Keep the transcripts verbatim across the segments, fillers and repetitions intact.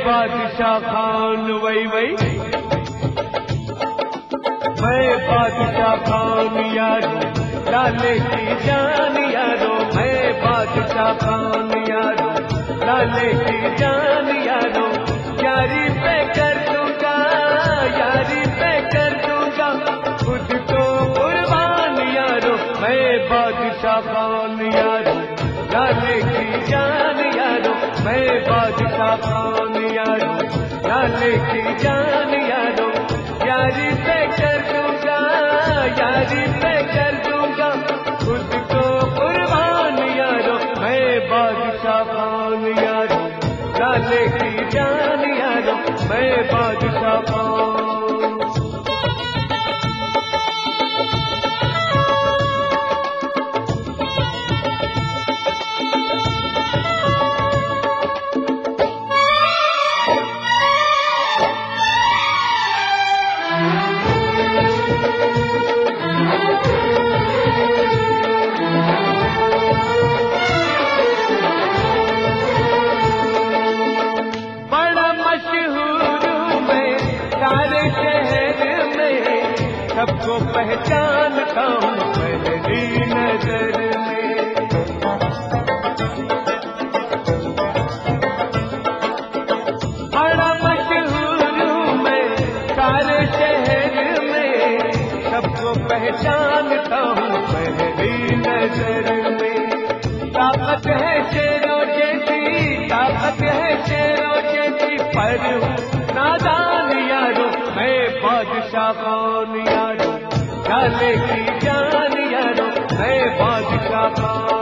बादशाह खान वही वही, मैं बादशाह खान यारो, लाले की जान यारो, मैं बादशाह खान यारो, लाले की जान यारो, यारी पे कर दूंगा, यारी पे कर दूंगा खुद को कुर्बान यारो, मैं बादशाह खान यारो, लाले की जान यारो, मैं बादशाह खान यारो, लाले की जान यारो, यारी पे कर दूंगा, यारी पे कर दूंगा खुद को कुर्बान यारो, मैं बादशाह खान यारो, लाले की जान यारो, मैं बादशाह खान। सबको पहचानता हूँ पहली नजर में, बड़ा मशहूर हूँ मैं सारे शहर में, सबको पहचानता हूँ पहली नजर में। ताकत है शेरों जैसी, ताकत है शेरों जैसी, पर नादान यारो, मैं बादशाह खान यारो, लाले की जान यारो, मैं बादशाह खान।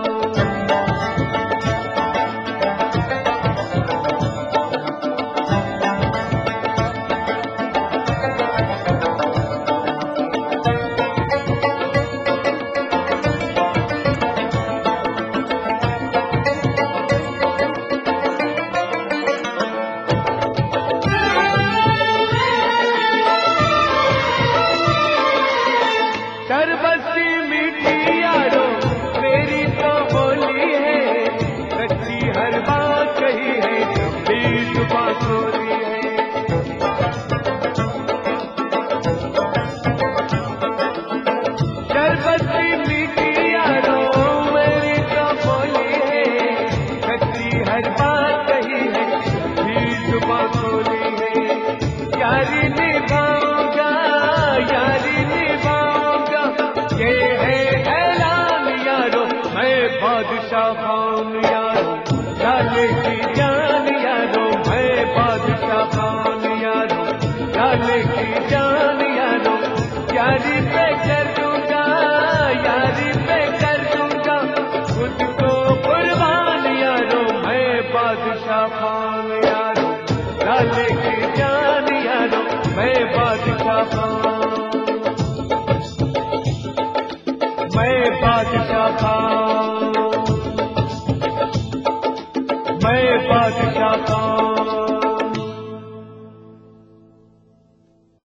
सरबस्ती मीठी यारो, मेरी तो बोली है, सच्ची हर बात कही है, भी जुबां खोली है। सरबस्ती मीठी यारो, मेरी तो बोली है, सच्ची हर बात कही है, भी जुबां खोली है। यारी निभाऊंगा, यारी निभाऊंगा, ये है ऐलान यारो, मैं बादशाह खान यारो, लाले की जान यारो, मैं बादशाह खान यारो, लाले की जान यारो, यारी पे कर दूंगा, यारी पे कर दूंगा खुद को कुर्बान यारो, मैं बादशाह खान यारो, लाले की जान यारो, मैं बादशाह खान। मैं बादशाह खान, मैं बादशाह खान।